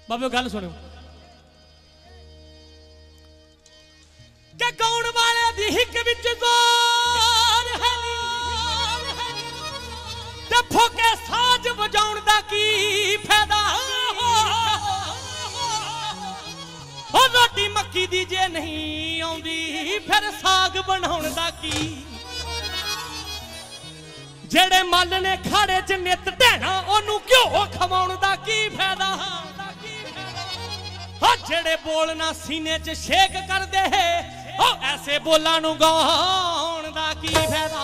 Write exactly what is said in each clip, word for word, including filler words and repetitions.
बाबे गल सुनो कि गाउण वाले दी हिक विच जोर है ते फोके साज वजाउण दा की फायदा ओ रोटी मक्की दी जे नहीं आउंदी फिर साग बनाउण दा की जेड़े मल ने खाड़े च नित ढैना ओनू घ्यो खवाउण दा की फायदा जेड़े बोलना सीने च शेक कर दे ओ ऐसे बोलां नू गाउण दा की फायदा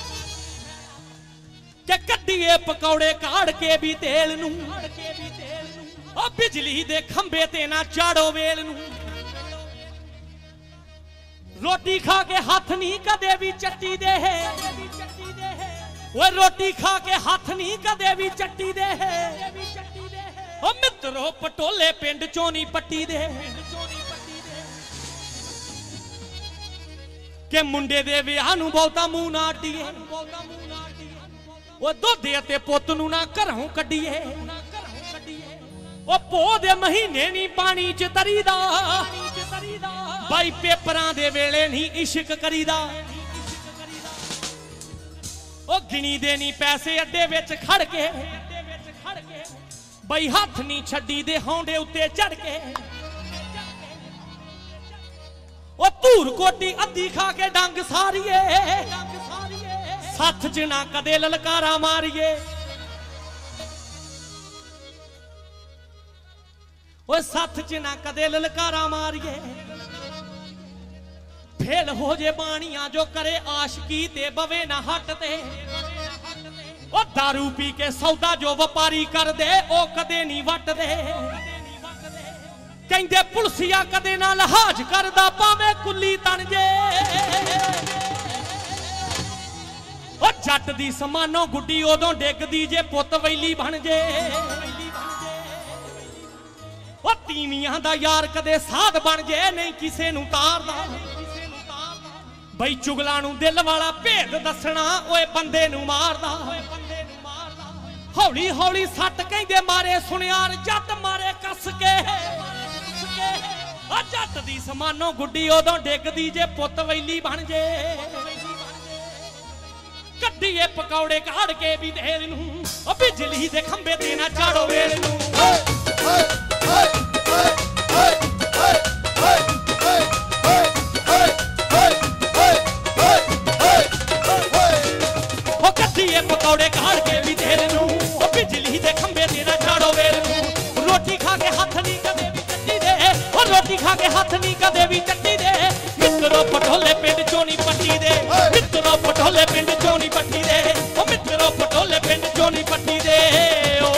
के कड्डीए पकौड़े काड़ के भी तेल नू ओ बिजली दे खंबे ते ना चाड़ो वेल नू रोटी खा के हाथ नहीं कदे भी चट्टी दे वो रोटी खा के हाथ नहीं कदे भी चट्टी दे ओ मित्रो पटोले पिंड चोनी पट्टी दे के मुंडे दे विआह नू बहुता मुंह ना अड्डीए ओ दोधे ते पुत्त नू ना घरों कड्डीए ओ पो दे महीने नी पानी च तरीदा भाई पेपरां दे वेले नहीं इश्क करीदा ओ गिनी दे नी पैसे अड्डे विच खड़ के बई हाथ नहीं छड्डी दे हौंडे उत्ते चढ़ के ओ धूर कोटी अद्धी खा के डंग सारिए सथ च ना कदे ललकारा मारिए ओ सथ च ना कदे ललकारा मारिए फेल हो जे बाणियां जो करे आशिकी ते बवे ना हटते ओ दारू पी के सौदा जो व्यापारी कर दे ओ कदे नहीं वट दे कहंदे पुलसिया कदे ना लिहाज करदा पावे कुली तन जे ओ जट दी समानो गुड्डी उदों डिगदी जे पुत वैली बन जे ओ तीवियां दा यार कदे साध बन जे नहीं किसे नू तारदा बई चुगला नू दिल वाला भेद दसना ओए बंदे नू मारदा हौली हौली सट कहंदे मारे सुनियार जट मारे कस के जट दी समानो गुड्डी उदों डिगदी जे पुत वैली बन जे कड्डीए पकौड़े काड़ के भी देर नू ओ बिजली दे खंबे ते ना चाड़ो वेल नू ओ कड्डीए पकौड़े काड़ के भी देर नू बिजली दे खंबे ते ना चाड़ो वेल नू रोटी खा के हाथ नहीं कदे भी चट्टी दे और रोटी खा के हाथ नहीं कदे भी चट्टी दे मित्रो पटोले पिंड चोनी पट्टी दे मित्रो पटोले पिंड चोनी पट्टी दे ओ मित्रो पटोले पिंड चोनी पट्टी दे ओ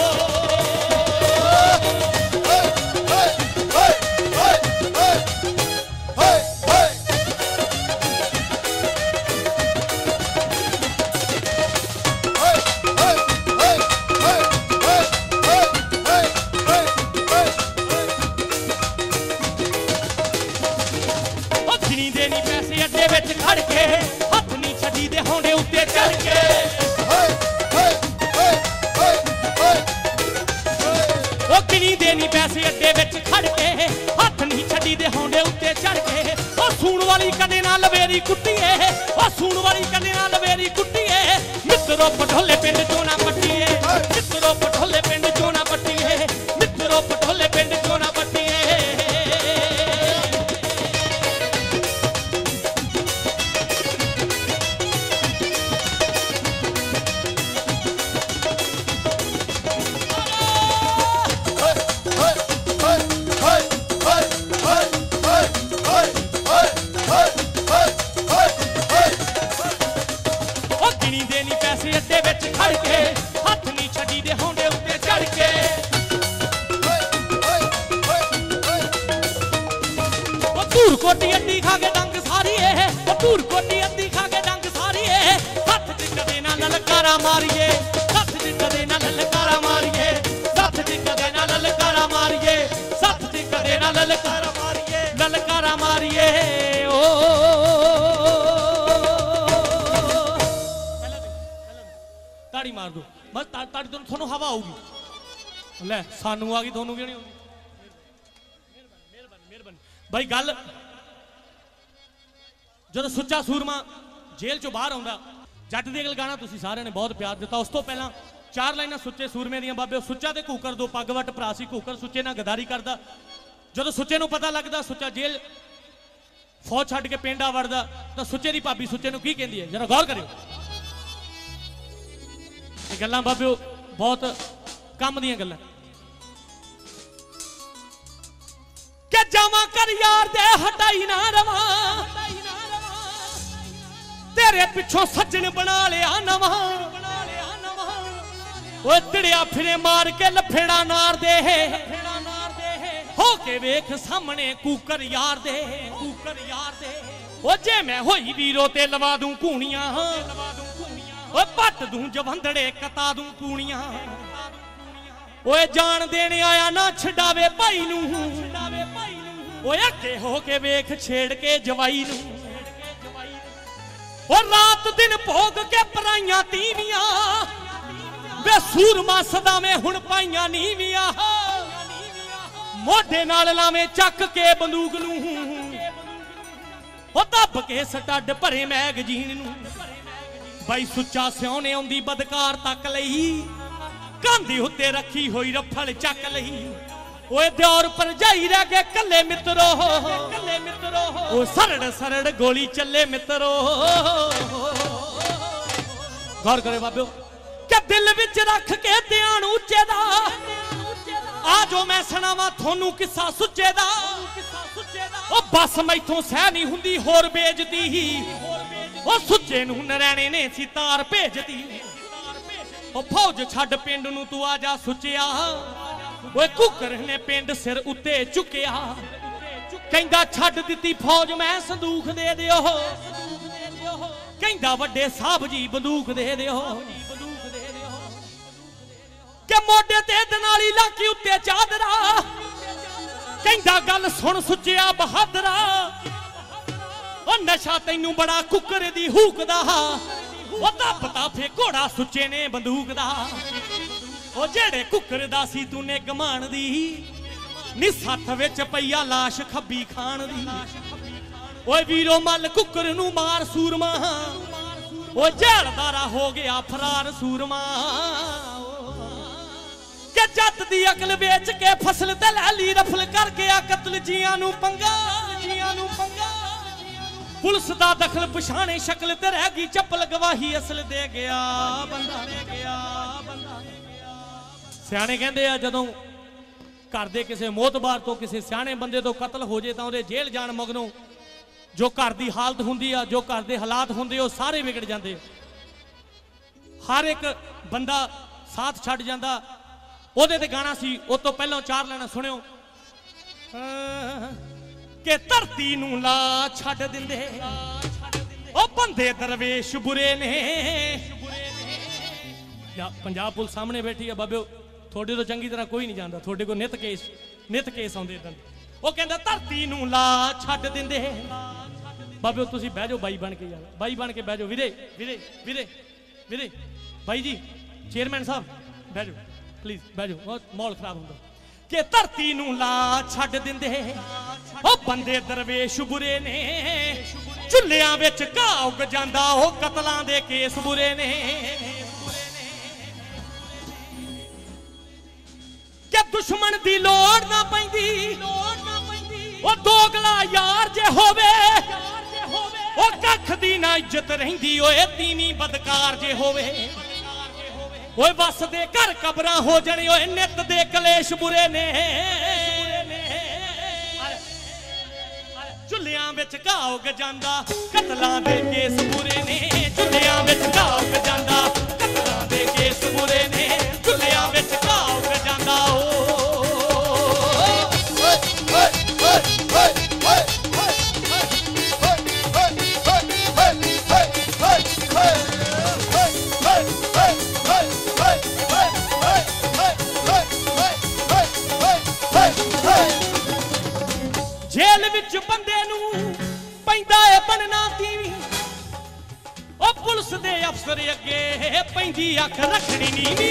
खड़ के हाथ नहीं छड़ी दे होंडे उत्ते चढ़ के ओ गिनी देनी पैसे अड्डे विच खड़ के हाथ नहीं छड़ी दे होंडे उत्ते चढ़ के ओ सूण वाली कने ना लवेरी कुट्टीए ओ सूण वाली कने ना लवेरी कुट्टीए मित्रो पटोले पिंड चोना पट्टीए मित्रो पटोले पिंड चोना पट्टीए मित्रो पटोले पिंड चोना पट्टीए अड्डे विच खड़ के हाथ नहीं छड़ी दे होंडे उत्ते चढ़ के ओ धूर कोटी अड्डी खा के डंग सारी है ओ धूर कोटी अड्डी खा के डंग सारी है हथ च कदे ना ललकारा मारिए हथ च कदे ना ललकारा मारिए हथ च कदे ना ललकारा मारिए हथ च कदे ना ललकारा मारिए ललकारा मारिए ओ ताड़ी मार दो बस ताड़ी तो थोनू हवा आऊगी ले सानू आ गई थोनू क्यों नहीं आऊगी ਬਈ ਗੱਲ ਜਦੋਂ ਸੁੱਚਾ ਸੂਰਮਾ ਜੇਲ੍ਹ ਚੋਂ ਬਾਹਰ ਆਉਂਦਾ, ਜੱਟ ਦੀ ਅਗਲ ਗਾਣਾ ਤੁਸੀਂ ਸਾਰਿਆਂ ਨੇ ਬਹੁਤ ਪਿਆਰ ਦਿੱਤਾ। ਉਸ ਤੋਂ ਪਹਿਲਾਂ ਚਾਰ ਲਾਈਨਾਂ ਸੁੱਚੇ ਸੂਰਮੇ ਦੀਆਂ ਬਾਬੇ। ਸੁੱਚਾ ਤੇ ਘੂਕਰ ਦੋ ਪੱਗ ਵੱਟ ਭਰਾ ਸੀ। ਘੂਕਰ ਸੁੱਚੇ ਨਾਲ ਗਦਾਰੀ ਕਰਦਾ। ਜਦੋਂ ਸੁੱਚੇ ਨੂੰ ਪਤਾ ਲੱਗਦਾ ਸੁੱਚਾ ਜੇਲ੍ਹ ਫੌਜ ਛੱਡ ਕੇ ਪਿੰਡ ਆ ਵੜਦਾ ਤਾਂ ਸੁੱਚੇ ਦੀ ਭਾਬੀ ਸੁੱਚੇ ਨੂੰ ਕੀ ਕਹਿੰਦੀ ਹੈ, ਜਰਾ ਗੌਰ ਕਰਿਓ। ਇਹ ਗੱਲਾਂ ਬਾਬਿਓ ਬਹੁਤ ਕੰਮ ਦੀਆਂ ਗੱਲਾਂ। ਕਿ ਜਾਵਾਂ ਕਰ ਯਾਰ ਦੇ ਹਟਾਈ ਨਾ ਰਵਾਂ, तेरे पिछों सज्जन बना लिया नवा, वो तिड़िया फिरे मार के लफेड़ा नार दे, हो के वेख सामने कूकर यार दे, कूकर यार दे। वो जे मैं होई वीरो ते लवा दूं कूणियां, वो पट दूं जवंदड़े कता दूं कूणियां। वो जान देने आया ना छडावे भाई नूं, वो अगे हो के वेख छेड़ के जवाई नूं। और रात दिन भोग के पराइया तीवियां, वे सूरमा सदा में हुण पाइया नीवियां। मोढे नाल लावे चक के बंदूक नूं, ओ दब के सटड भरे मैगजीन नूं। बाई सुच्चा सियाने आउंदी बदकार तक लई, कांधी उत्ते रखी होई रफल चक लई। ओए दौर पर जाई रह गए कल्ले मित्रो, कल्ले मित्रो ओ सरड़ सरड़ गोली चले मित्रो। गौर करे बाबियो कि दिल विच रख के ध्यान उच्चे दा, आजो मैं सुणावां थोनू किस्सा सुच्चे दा। ओ बस मैथों सह नहीं हुंदी होर बेजती, ओ सुच्चे नूं नरैणे ने सी तार भेजती। ओ फौज छड्ड पिंड नूं तू आजा सुच्चिया, ओए कुकर ने पिंड सिर उत्ते चुकिया। कहंदा छड्ड दित्ती फौज मैं संदूख दे दिओ, कहंदा वड्डे साहब जी बंदूक दे दिओ। के मोढे ते दनाली लाकी उत्ते चादरा, कहंदा गल सुन सुच्चिया बहादरा। ओ नशा तैनू बड़ा कुकर दी हुकदा, ओ दब ताफे घोड़ा सुच्चे ने बंदूक दा। ओ जेड़े कुकर दा सी तूने गमान दी, नी सत्थ विच पईया लाश खब्बी खान दी। ओए वीरो मल कुकर नू मार सूरमा, ओ जेलदारा हो गया फरार सूरमा। के जत दी अकल बेच के फसल ते लै ली रफल कर गया कत्ल जियां नू पंगा, जियां नू पंगा। पुलिस दा दखल पछाणे शक्ल ते रह गई चप्पल, गवाही असल दे गया बंदा, दे गया बंदा। सियाने कहते आ जदों घर दे किसी मोतबार तो किसी सियाने बंदे तो कतल हो जाए तो उहदे जेल जाण मगरों जो घर की हालत हुंदी आ, जो घर के हालात हुंदे ओ सारे विगड़ जाते। हर एक बंदा साथ छड्ड जांदा। ओहदे ते गाना सी, उस तो पहलों चार लाना सुनियो कि धरती नूं ला छड्ड दिंदे ओ बंदे दरवेश बुरे ने। पंजाब पुलिस सामने बैठी है बाबिओ, थोड़े तो चंगी तरह कोई नहीं जानता, थोड़े को नित केस नित केस आउंदे इदां। वो कहंदा धरती नूं ला छड्ड दिंदे। बाबिओ तुसीं बह जाओ बाई बन के, यार बाई बन के बह जाओ। वीरे वीरे वीरे वीरे बाई जी चेयरमैन साहब बह जाओ प्लीज, बह जाओ, बहुत माहौल खराब होंदा। कि धरती नूं ला छड्ड दिंदे ओ बंदे दरवेश बुरे ने। चुल्लियां विच घाह उग जांदा ओ कतलां दे केस बुरे ने। कि दुश्मन दी लोड़ ना पैंदी ओ दोगला यार जे होवे, ओ कख दी ना इज्जत रहिंदी ओए तीवी बदकार जे होवे। ओए बस दे घर कबरां हो जाने ओए नित दे कलेश बुरे ने। चुल्लियां विच घाह उग जांदा कतलां दे केस बुरे ने। चुल्लियां विच घाह उग जांदा कतलां दे केस बुरे ने। चुल्लियां विच घाह उग जांदा ओ जेल विच बंदे नू पैंदा है बनना तीवी। ओ पुलिस दे अफसर अगे पैंदी अख रखनी नीवी।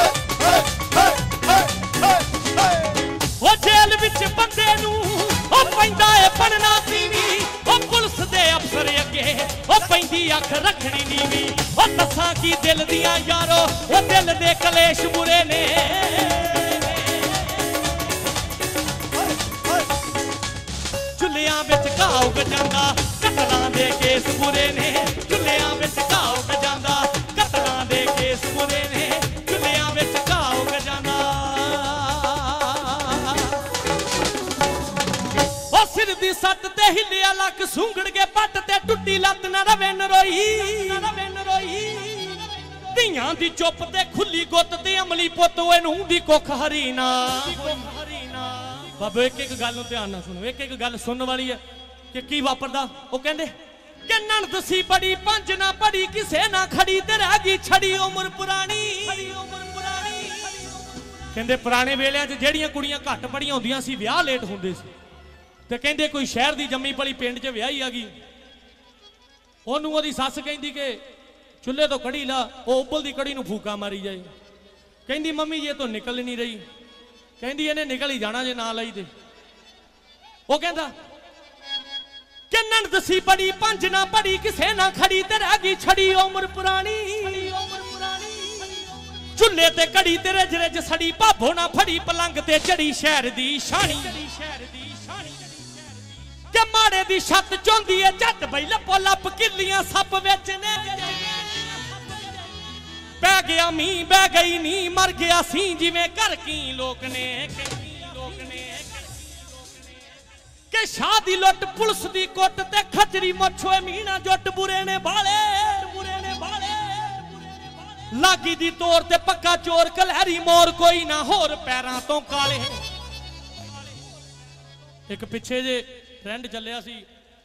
ओ जेल विच बंदे नू ओ पैंदा है बनना सीवी ओ पुलिस दे अफसर अगे ओ पैंदी अख रखनी नीवी ओ दसा की दिल दियां यारो ओ दिल दे कलेश बुरे ने चुल्लियां विच घाह उग जांदा कतलां दे केस बुरे ने चुल्लियां विच घाह उग जांदा कतलां दे केस बुरे ने चुल्लियां विच घाह उग जांदा सिर दी सट ते हिलिया लक सूंगड़ के पट ते टुटी लत ना रवे नरोई धियां दी चुप ते खुली गुत ते अमली पुत ओए नूं दी कुख हरीना बाबा एक एक गल नूं ध्यान नाल सुनो एक एक गल सुनन वाली है कि की वापरदा ओ कहंदे कि नणद सी बड़ी पंज ना पड़ी किसे ना खड़ी ते रह गई छड़ी उम्र पुरानी कहंदे पुराने वेलियां च जेड़ियां कुड़ियां घट पढ़ियां हुंदियां सी विआह लेट हुंदे सी ते कहंदे कोई शहर दी जम्मी पली पिंड च विआही आ गई ओनू ओदी सस कहंदी कि चुल्हे तो कड़ी ला ओ उबलदी कड़ी नू फूका मारी जाए कहंदी मम्मी ये तो निकल नहीं रही कहंदी इहने निकल ही जाना जे ना लाई ते ओ कहंदा कि नणद सी बड़ी पंज ना पड़ी किसे ना खड़ी ते रह गई छड़ी उम्र पुरानी चुल्हे ते कड़ी ते रज रज सड़ी भाभो ना फड़ी पलंग ते चढ़ी शहर दी शानी के माड़े दी छत चोंदी है झट बई लपो लप किलियां सप बेचने पै गया मी बह गई नी मर गया सी जिवें घर की लोक ने के शादी लुट पुलिस दी कुट ते खचरी मछोए मीना जुट बुरे ने बाले लागी दी तोर ते पक्का चोर कलहरी मोर कोई ना होर पैरां तो काले एक पिछे जे ट्रेंड चलिया सी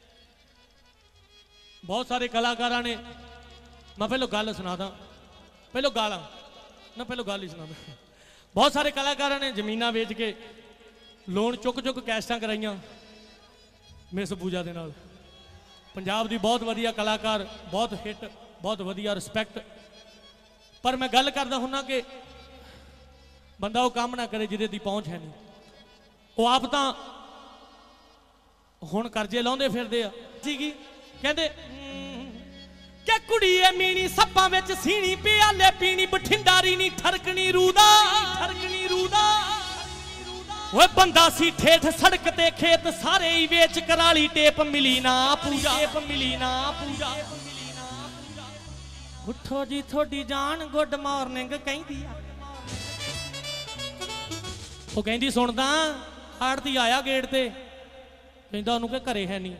बहुत सारे कलाकारां ने मैं पहलो गल सुनादा पहलो गाला ना पहलो गल ही सुनादा बहुत सारे कलाकारां ने जमीनां बेच के लोन चुक चुक कैस्टां कराइयां मिस पूजा दे नाल पंजाब दी बहुत वधिया कलाकार बहुत हिट बहुत वधिया रिस्पैक्ट पर मैं गल करदा हुन्ना कि बंदा वो काम ना करे जिहदे दी पहुंच है नहीं वो आप तां हुण करजे लाउंदे फिरदे आ सीगी कहंदे कि कुड़ीए मीनी सप्पां विच सीनी प्याले पीनी बठिंडारी नी ठरकनी रूदा ठरकनी रूदा ओए बंदा सी ठेठ सड़क ते खेत सारे ही वेच कराली टेप मिली ना पूजा टेप मिली ना पूजा उठो जी थोड़ी जान गुड मॉर्निंग कहंदी आ ओ कहंदी सुणदा आड़ती आया गेट ते कहंदा उन्होंने के घरे है नहीं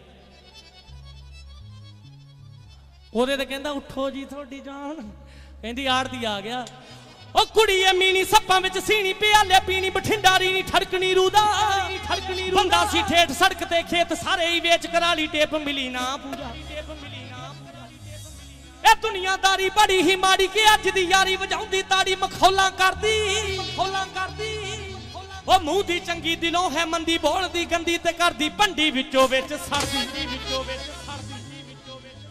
ओदे ते कहंदा उठो जी थोड़ी जान कहंदी आड़ती आ गया ओ कुड़ीए मीनी सप्पां विच सीनी प्याले पीनी बठिंडारी नी ठरकनी रूदा ठरकनी बंदा सी ठेठ सड़क ते खेत सारे ही वेच कराली टेप मिली ना पूजा ए दुनियादारी बड़ी ही माड़ी के अज दी यारी वजाउंदी ताड़ी मखौला करदी मखौला करदी ओ मुंह दी चंगी दिलों है मंदी बोल दी गंदी ते कर दी भंडी विचों विच सरदी विचों विच सरदी विचों विच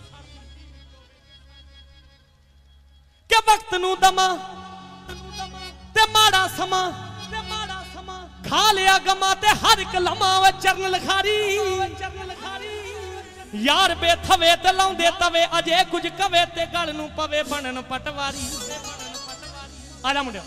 के वक्त नूं दमा ते माड़ा समा ते माड़ा समा खा लिया गमा ते हर एक लम्हा वे चरण लखारी चरण लखारी यार बेथवे ते लाउंदे तवे अजे कुछ कवे ते गल नूं पवे बनन पटवारी आजा मुंडिया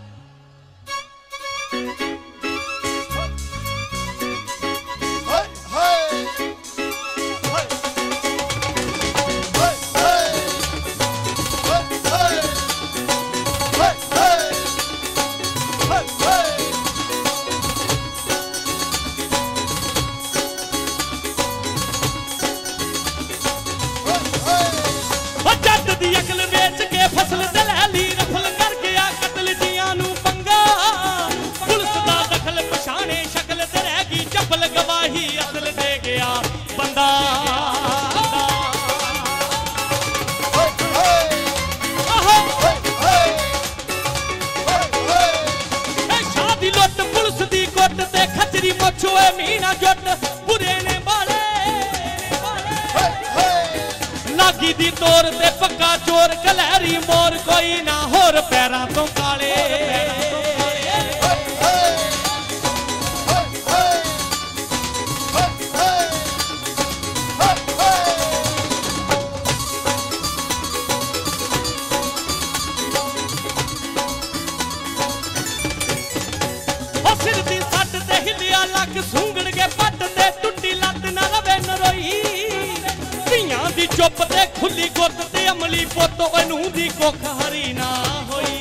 फसल ते लै ली रफल कर गया कतल जियां नूं पंगा पुलिस दा दखल पछाणे शक्ल ते रह गई चपल गवाही असल दे गया बंदा शादी लुट पुलिस दी कुट ते खचरी मछोए मीना जुट बुरे ने बाले लागी दी तोर ते पक्का चोर कलहरी मोर कोई ना होर पैरां तो काले तेरा लक सूंघण के पट ते टुटी लत ना रवे नरोई धियां दी चुप ते खुली गुरत ते अमली पुत ओनू दी कुख हरी ना होई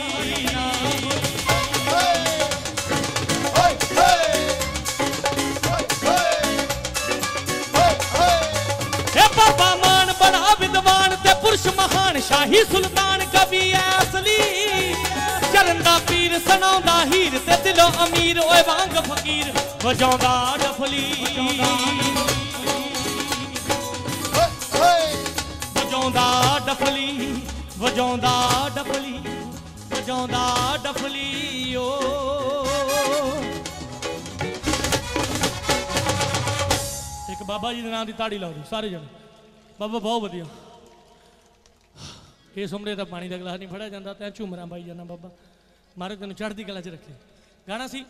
बाबा मान बड़ा विद्वान ते पुरुष महान शाही सुल्तान कवि असली चरंदा पीर सुनाउंदा हीर ते दिलों अमीर ओए वांग फकीर वजाउंदा डफली वजाउंदा डफली वजाउंदा डफली वजाउंदा डफली ओ एक बाबा जी दे नाम दी ताड़ी लाओ जी सारे जने बाबा बहुत वधिया इस उमरे का पानी का गिलास नहीं फड़िया जाता तैं झूमर पाई जाना बाबा महाराज तेन चढ़ती कला च रखे गाना सी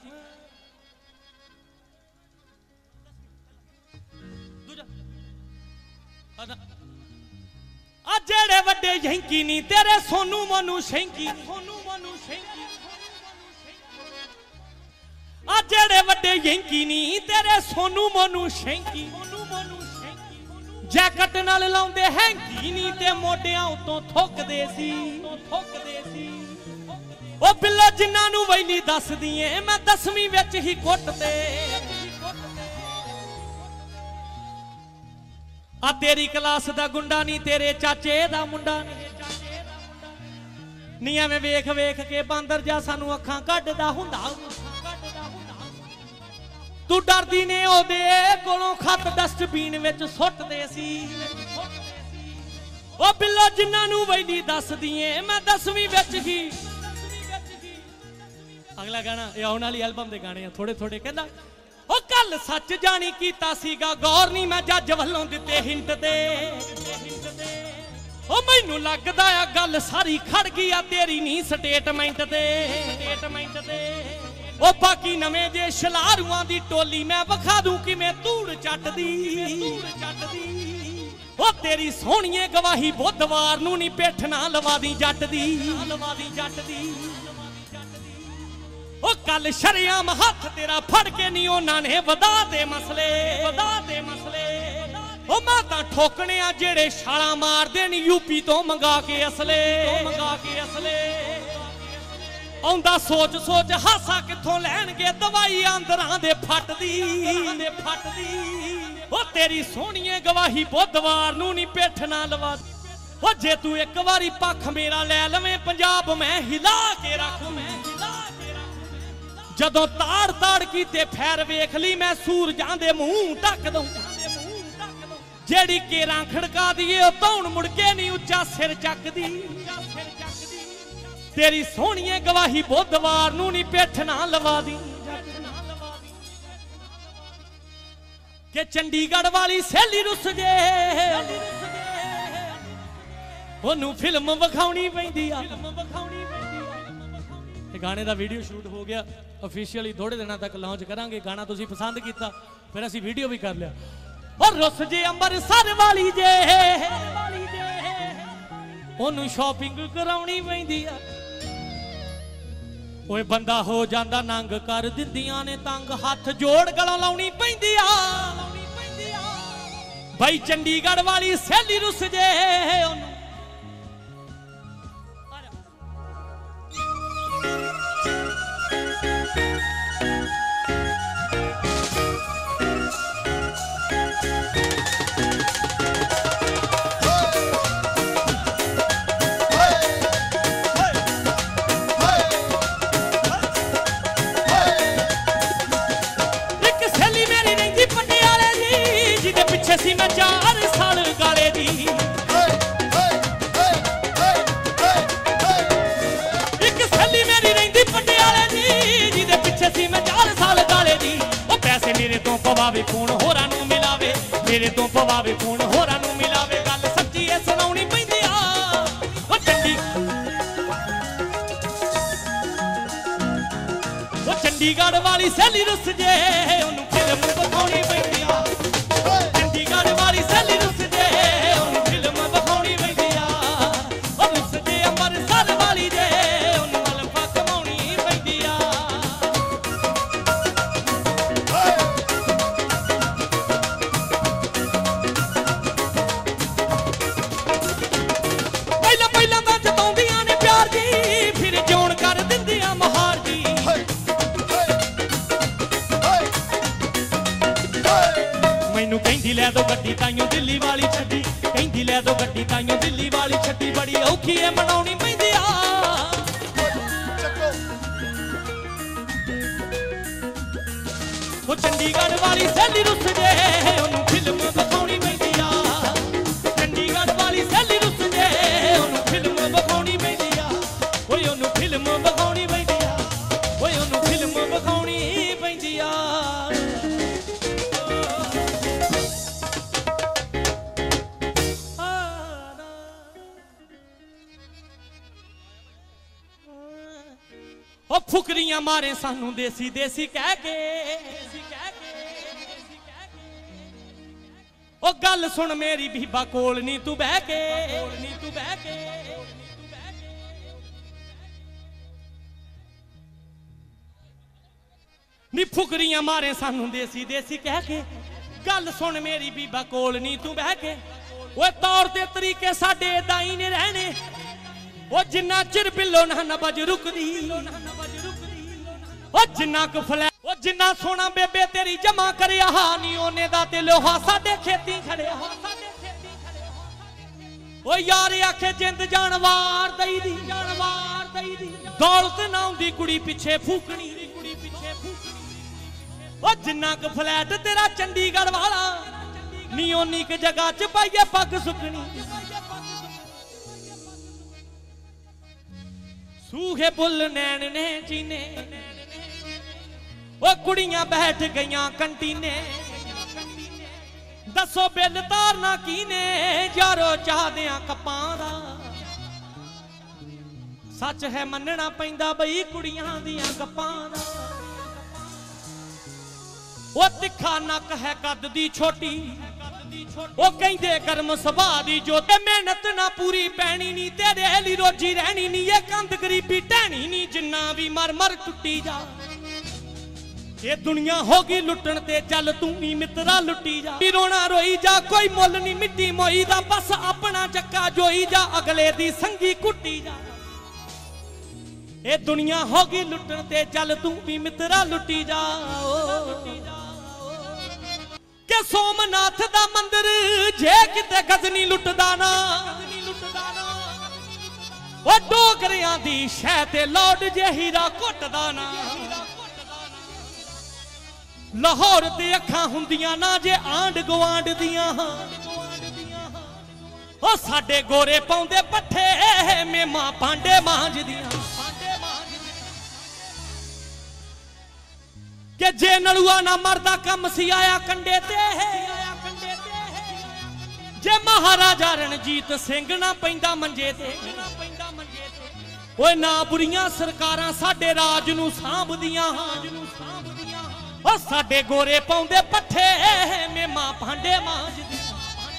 जेड़े वड्डे यंकी नी तेरे सोनू मोनू शैंकी सोनू मोनू शैंकी आ जेड़े वड्डे यंकी नी तेरे सोनू मोनू शैंकी जैकट नाल लाउंदे हैंकी नी ते मोटियां उतों थुकदे सी थुकदे सी ओ बिल्लो जिन्हां नू वैली दस दिए मैं दसवीं विच ही कुटते आ तेरी क्लास दा गुंडा नी तेरे चाचे दा मुंडा नी एवें वेख वेख के बांदर जा सानू अखां कढदा हुंदा तू डरदी ने ओदे कोलों खत डस्टबीन विच सुट्टदे सी ओ बिल्लो जिन्हां नू वैली दस दिए मैं दसवीं विच ही अगला गाना ये आउण वाली एल्बम दे गाने थोड़े थोड़े कहंदा ओ कल सच जानी कीता सीगा गौर नहीं मैं जज वल्लों दिते हिंट दे ओ मैनू लगदा आ गल सारी खड़ गई आ तेरी नी स्टेटमेंट दे स्टेटमेंट दे ओ बाकी नवे जे शलारुआं दी टोली मैं वखा दूं कि मैं धूड़ चटदी धूड़ चटदी ओ तेरी सोहणीए गवाही बुधवार नू नी पिठ ना लवा दी जट दी लवा दी जट दी ओ कल शरियाम हाथ तेरा फड़ के नी ओना ने वधा दे मसले वधा दे मसले ओ मैं तां ठोकने आ जेड़े छाला मार देन यूपी तो मंगा के असले मंगा के असले औंदा सोच सोच हासा किथों लैणगे दवाई आंदरां दे फट दी दे फट दी ओ तेरी सोहणीए गवाही बुधवार नू नी पिठ ना लवा ओ जे तू एक बारी पख मेरा ले लवें पंजाब मैं हिला के रख मैं हिला के रख जदों ताड़ ताड़ कीते फैर वेख ली मैं सूरजां दे मूंह ढक दूं जेड़ी केरां खड़का दिए ओ धौण मुड़ के नी उच्चा सिर चकदी तेरी सोहणीए गवाही बुधवार नू नी पिठ ना लवा दी के चंडीगढ़ वाली सहेली रुस जे ओनू फिल्म विखाउणी पैंदी आ गाने दा वीडियो शूट हो गया ऑफिशियली थोड़े दिनों तक लॉन्च करांगे गाना तुसी पसंद किया फिर असी वीडियो भी कर लिया और रुस जे अंबरसर वाली जे ओनू शॉपिंग कराउणी पैंदी आ ओए बंदा हो जांदा नंग कर दिंदियां ने तंग हाथ जोड़ गलों लाउणी पैंदी आ भाई चंडीगढ़ वाली सहेली रुस जे ओनू सी मैं चार साल गाले दी एक सहेली मेरी रहिंदी पटियाले दी जिदे पिछे सी मैं चार साल गाले दी ओ पैसे मेरे तो पवावे फोन होरां नू मिलावे मेरे तो पवावे फोन होरां नू मिलावे गल सच्ची ऐ सुनाउणी पैंदी आ ओ चंडी ओ चंडीगढ़ वाली सहेली रुस जे ओनू फिल्म विखाउणी पैंदी आ वाली सहेली रुस जे ओनू फिल्म विखाउणी पैंदी आ ओ रुस जे अंबरसर वाली जे ओनू अल्फा कमाउणी पैंदी आ मैनू कहंदी लै दो गड्डी ताइयों दिल्ली वाली छड्डी, कहंदी लै दो गड्डी ताइयों दिल्ली वाली छड्डी, बड़ी औखी है मनाउणी पैंदी आ। ओ चंडीगढ़ वाली सैली रुस जे ओनू फिल्म विखाउणी पैंदी आ, चंडीगढ़ वाली सैली रुस जे ओनू फिल्म विखाउणी पैंदी आ, ओए ओनू फिल्म विखाउणी पैंदी आ, ओए ओनू फिल्म विखाउणी पैंदी आ। ओ फुकरियां मारे सानू देसी देसी कह के, ओ गल सुन मेरी बीबा कोल नी तू बह के, नी तू बह के नी फुकरियां मारे सानू देसी देसी कह के, गल सुन मेरी बीबा कोल नी तू बह के। ओ तौर दे तरीके साडे दाई ने रहने, ओ जिन्ना चिर बिल्लो ना नबज रुकदी, ओ जिन्ना क फलै, ओ जिन्ना सोना बेबे तेरी जमा करिया नी ओने दा ते लोहा साडे खेती खड़िया। ओ यार आखे जिंद जानवार दई दी, जानवार दई दी, दौलत ना हुंदी कुड़ी पिछे फूकनी, कुड़ी पिछे फूकनी। ओ जिन्ना क फ्लैट तेरा चंडीगढ़ वाला नी ओनी क जगह च पाइए पग सुकनी। सूखे बुल नैन ने जीने, ओ कुड़ियां बैठ गईयां कंटीने, दसो बिल तारना कीने यारो चाहदियां कपां दा। सच है मनना पैंदा बई कुड़ियां दियां गप्पां दा। ओ तिखा नक है कद दी छोटी, ओ कहंदे गर्म सुभाऽ दी जो, ते मेहनत ना पूरी पैनी नी तेरे हली रोजी रहनी नी, ये कंध गरीबी टहनी नी जिन्ना भी मर मर टुटी जा। ये दुनिया होगी लुटन ते चल तू भी मित्रा लुटी जा, रोना रोई जा कोई मुल नी मिट्टी मोई दा, बस अपना चक्का जोई जा अगले दी संगी कुटी जा। ये दुनिया होगी लुटन ते चल तू भी मित्रा लुटी जा। के सोमनाथ दा मंदिर जे किते गजनी लुटदा ना, ओ डोगरियां दी शह ते लौट जे हीरा घुटदा ना। लाहौर ते अखां हुंदियां ना जे आंड गवांड दियां, ओ साडे गोरे पाउंदे पट्ठे मेमा भांडे मांजदियां। के जे नलुआ ना मरदा कम सी आया कंडे ते, जे महाराजा रणजीत सिंह ना पैंदा मंजे ते, ओए ना बुरियां सरकारां साडे राज नूं सांभदियां। ओ साडे गोरे पाउंदे पट्ठे मेमा भांडे मांजदियां।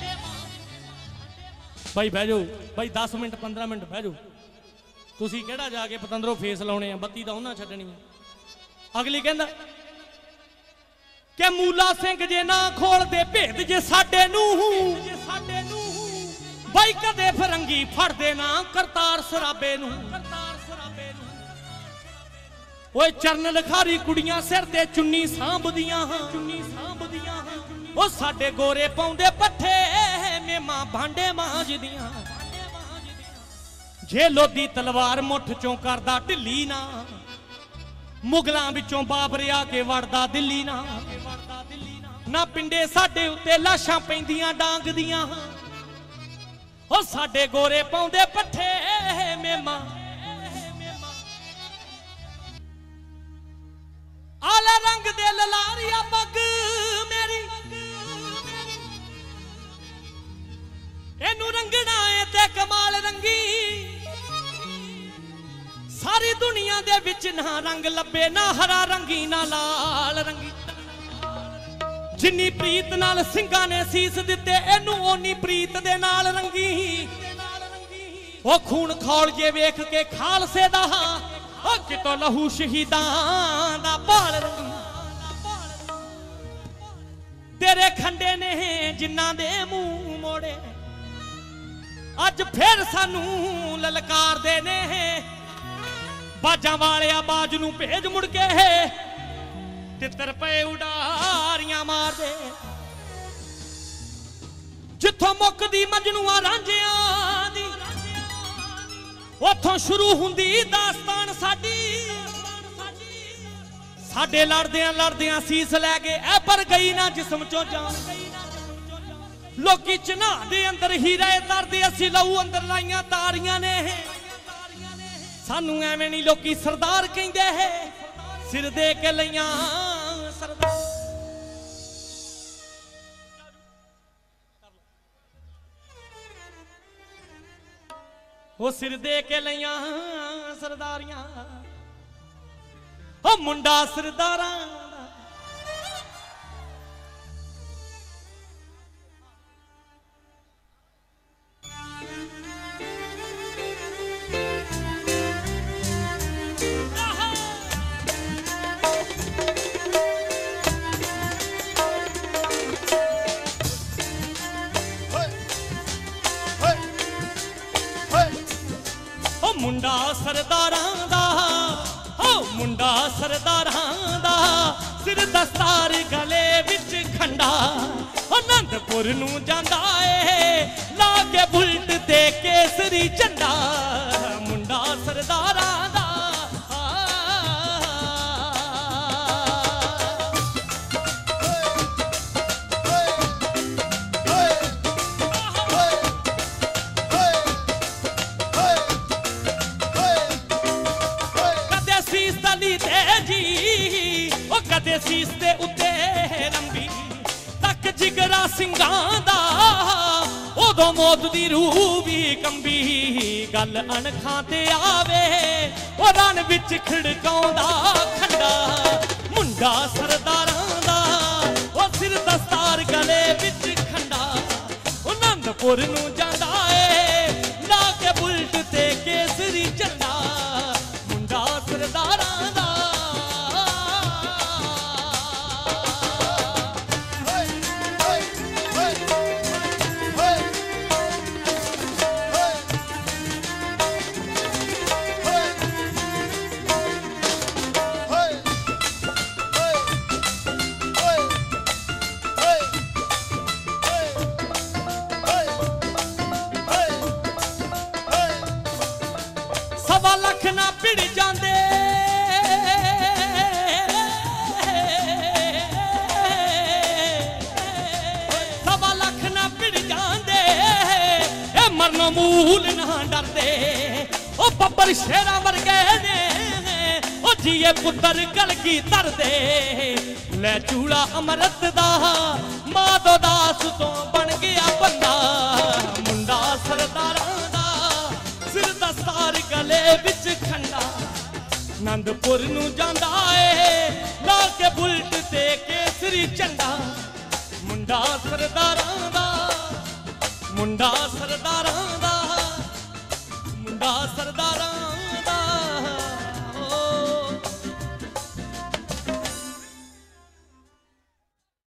भाई बह जाओ भाई, दस मिनट पंद्रह मिनट बह जाओ, तुसी केड़ा जाके पतंदरों फेस लाउणे आ, बत्ती तां उन्हां छड्डणी आ। अगली कहंदा के मूला सिंह जे ना खोल दे भेद जे साडे नूं, भाई कदे फरंगी फड़दे ना करतार सराबे नूं। ओए चरण लिखारी कुड़ियां सिर ते चुन्नी सांभदियां, चुन्नी सांभदियां। ओ साडे गोरे पाउंदे पट्ठे मेमा भांडे मांजदियां। जे लोधी तलवार मुठ चों करदा ढिल्ली ना, मुगलां विचों बाबर आके वड़दा दिल्ली ना। ना पिंडे साडे उत्ते लाशां पैंदियां डांग दियां, ओ साडे गोरे पाउंदे पट्ठे मेमा। आला रंग दे ललारिया पग मेरी, एनू रंगना है ते कमाल रंगी। सारी दुनिया दे विच ना रंग लब्बे, ना हरा रंगी ना लाल रंगी। जिन्नी प्रीत नाल सिंघां ने सीस दिते, एनू ओनी प्रीत दे नाल रंगी। ओ खून खौल जे वेख के खालसे दा, ओ कितों लहू शहीदां दा बाल रंगी। तेरे खंडे ने जिन्ना दे मुंह मोड़े, अज फिर सानू ललकार दे ने। बाजां वाले बाज नू भेज मुड़ के, तितर पे उडारियां मार दे। जिथों मुकदी मजनूआ रांझियां दी उथों शुरू हुंदी दास्तान साडी साडे लड़दियां लड़दियां सीस लै गए ऐ पर गई ना जिस्म चो जान लोकी चना दे अंदर हीरे तरदे असी लहू अंदर लाइयां तारियां ने सानू एवें नहीं लोकी सरदार कहंदे है सिर दे के लइयां सरदार वो सिर दे के लइयां सरदारियां ओ मुंडा सरदारां मुंडा सरदारां दा हो मुंडा सरदारां दा सिर दस्तार गले विच खंडा आनंदपुर नू जांदा ए ला के बुलट ते केसरी झंडा मुंडा सरदारां दा कदे सीस दे उत्ते रंबी तक जिगरा सिंगां दा उदों मौत दी रूह भी कंबी गल अणखां ते आवे ओ रन विच खड़काउंदा खंडा मुंडा सरदारां दा ओ सिर दस्तार गले विच खंडा आनंदपुर नू जांदा ए ला के बुलट ते केसरी झंडा मुंडा सरदारां दा सवा लख ना भिड़ जांदे सवा लख ना भिड़ जांदे ए मरनो मूल ना डरदे ओ बब्बर शेरा वर्गे ने ओ जिए पुत्तर गलगी तरदे ले चूड़ा अमरत दा माधो दास तो बन गया बंदा मुंडा सरदारां दा सिर दस्तार गले विच खंडा आनंदपुर नू जांदा ए ला के बुलट ते केसरी झंडा मुंडा सरदारां दा मुंडा सरदारां